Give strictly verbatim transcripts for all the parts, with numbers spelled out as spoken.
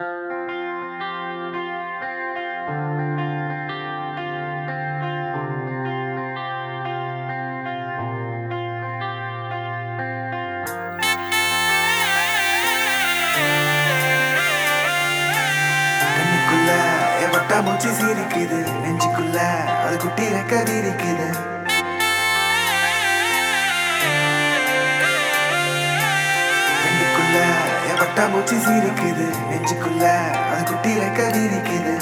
கண்ணுக்குள்ள என் வட்டா மூச்சி சீரிக்குது, நெஞ்சுக்குள்ள அது குட்டி ரெக்க வீரிக்குது. கண்ணுக்குள்ள என் வட்டா மூச்சி சீரிக்குது, நெஞ்சுக்குள்ள அது குட்டி ரெக்க வீரிக்குது.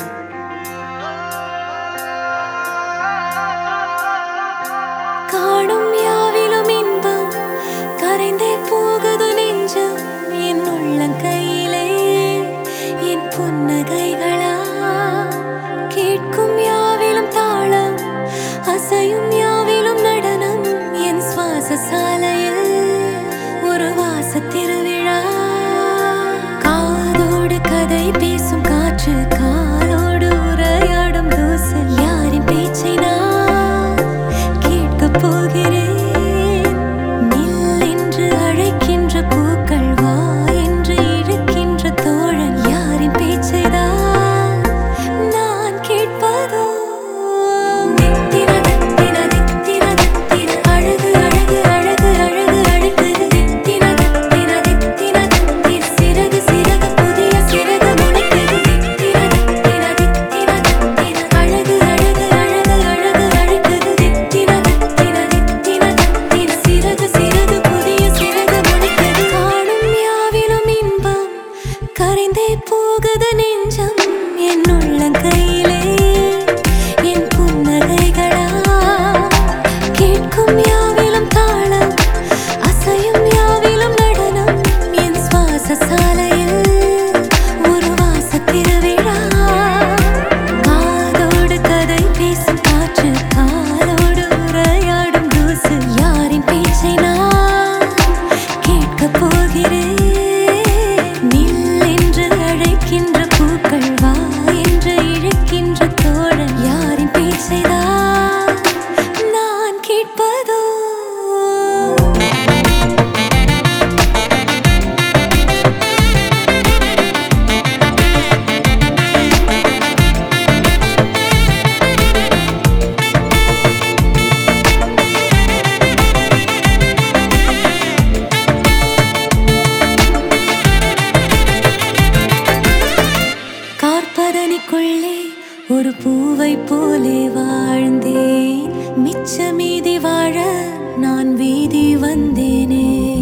காணும் யாவிலும் இன்பம் கரைந்தே போகுது நெஞ்சம் என் உள்ளங்கையிலே என் புன்னகைகளா கேட்கும் யாவிலும் தாளம் அசையும் யாவிலும் நடனம் என் சுவாச சாலையில் ஒரு வாச திருவிழா காதோடு கதை பேசும் காற்று காலோடு உரையாடும் தூசு யாரின் பேச்சை நான் கேட்கப் போகிறேன் நில் என்று அழைக்கின்ற பூக்கள் வா என்று இழுக்கின்ற தோழன் யாரின் பேச்சைதான் நான் கேட்பதோ தித்திர தித்திர தித்திர தித்திர அழகு அழகு அழகு அழகு அழைக்குது தித்திர தித்திர தித்திர தித்திர சிறகு சிறகு புதிய சிறகு முளைக்குது தித்திர தித்திர தித்திர தித்திர அழகு அழகு அழகு அழகு அழைக்குது தித்திர தித்திர தித்திர தித்திர சிறகு சிறகு புதிய சிறகு முளைக்குது காணும் யாவிலும் இன்பம் கரைந்தே போகுது நெஞ்சம் என் உள்ளங்கையிலே என் புன்னகைகளா கேட்கும் யாவிலும் தாளம் அசையும் யாவிலும் நடனம் என் சுவாச சாலையில் ஒரு வாச திருவிழா காதோடு கதை பேசும் காற்று காலோடு உரையாடும் தூசு யாரின் பேச்சை நான் கேட்கப் போகிறேன் நில் என்று அழைக்கின்ற பூக்கள் வா என்று இழுக்கின்ற தோழன் யாரின் பேச்சைதான் நான் கேட்பதோ கார்பதனிக்குள்ளே ஒரு பூவை போலே வாழ்ந்தேன் மிச்ச மீதி வாழ நான் வீதி வந்தேனே